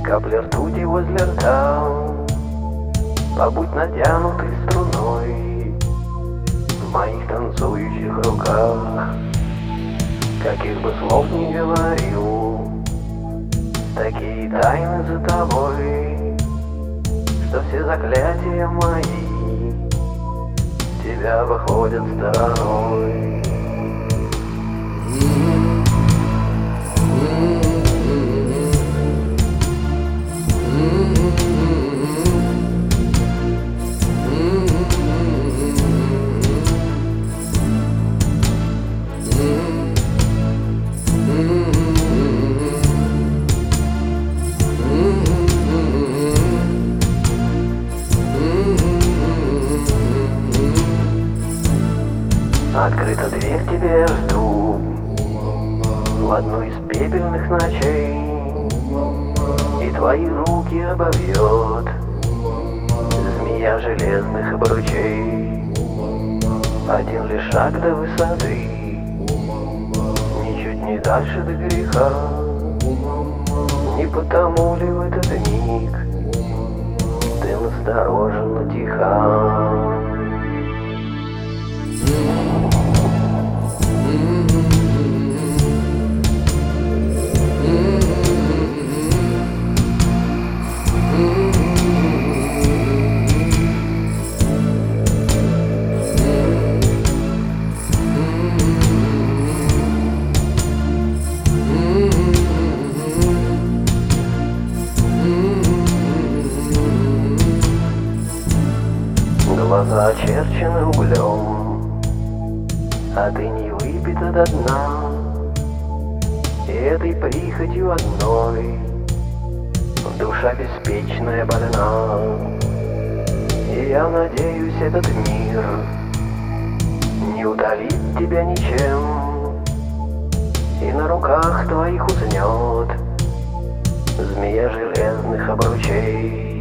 Капли ртути возле рта, побудь натянутой струной в моих танцующих руках. Каких бы слов ни говорил, такие тайны за тобой, что все заклятия мои тебя выходят стороной. Открыта дверь, тебе жду в одну из пепельных ночей, и твои руки обовьет змея железных обручей. Один лишь шаг до высоты, ничуть не дальше до греха. Не потому ли в этот миг ты настороженно тиха? Глаза очерчены углем, а ты не выпита до дна, и этой прихотью одной душа беспечная больна. И я надеюсь, этот мир не удалит тебя ничем, и на руках твоих уснет змея железных обручей.